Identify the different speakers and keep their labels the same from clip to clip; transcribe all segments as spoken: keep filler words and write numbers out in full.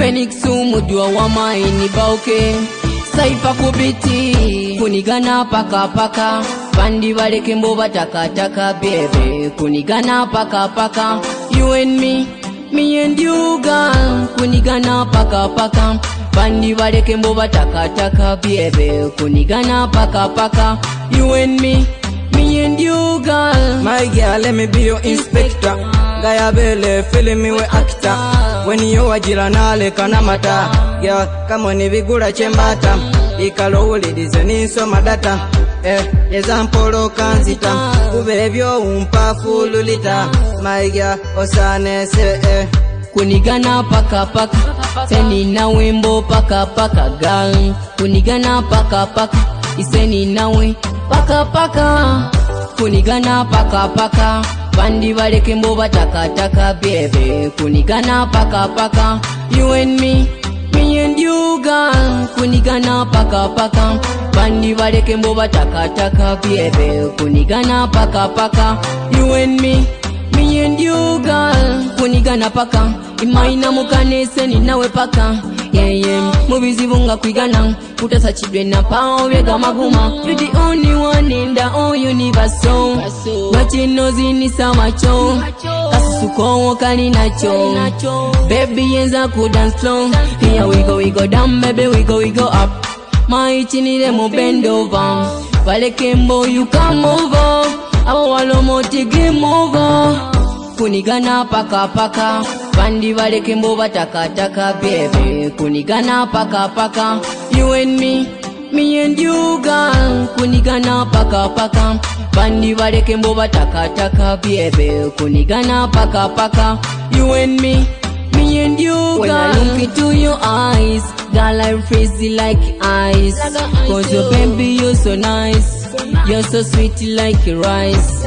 Speaker 1: Phoenix umujua wa maini bauke Saifa kubiti kunigana paka paka Bandi baleke mbo bataka taka baby kunigana paka paka You and me, me and you girl kunigana paka paka Bandi baleke mbo bataka taka baby kunigana paka paka You and me, me and you girl.
Speaker 2: My girl, let me be your inspector. Gaya bele, feeling me we actor. When you are jiranale kanamata. Girl, come on, vigura chembata. Ikalo uli dizeni so madata. Eh, example kanzita. Ubebyo umpa fululita. My girl, osane se eh.
Speaker 1: Kunigana paka paka. Seni na wimbo paka paka girl. Kunigana paka paka. Iseni nawe paka paka kunigana paka paka Bandi baleke mbo bataka taka baby kunigana paka paka You and me, me and you girl kunigana paka paka Bandi baleke mbo bataka taka baby kunigana paka paka You and me, me and you girl kunigana paka Imaina mukanese ni nawe paka Yeah yeah mubizibunga kwigana Kutasa chidwe na pao vega maguma You're the only one in the whole universe so Wachinozi ni samacho Kasusuko wakali nacho Baby yenza ku dance slow Here we go we go down baby we go we go up Maichini demo bend over Baleke mbo you come over Awa walo moti game over Kunigana paka paka Bandi baleke mbo bataka taka baby kunigana paka paka You and me, me and you girl kunigana paka paka Bandi baleke mbo bataka taka baby kunigana paka paka You and me, me and you girl. When I look into your eyes, girl I freeze like ice. Cause your baby you're so nice, you're so sweet like rice.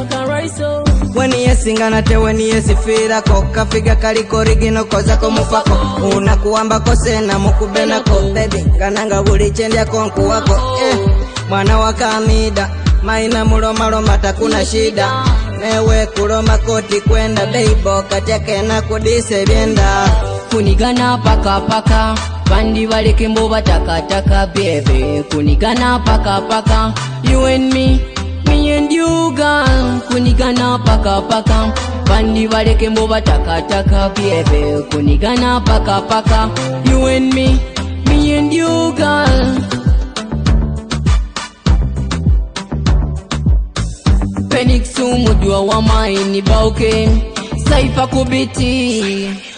Speaker 2: When yesinga na te when yesifira ko kafiga kaliko rigino koza ko mupako unakuamba kose na mukubena ko baby kananga buli chendya konku wako eh mwana wa kamida maina muloma loma takuna shida newe kuloma koti kwenda beibo katyake na kudise byenda
Speaker 1: kunigana paka paka Bandi baleke mbo bataka taka baby kunigana paka paka You and me, me and you girl kunigana paka paka Bandi baleke mbo bataka taka baby kunigana paka paka You and me, me and you girl. Phoenix umujua wa maini bauke Saifa kubiti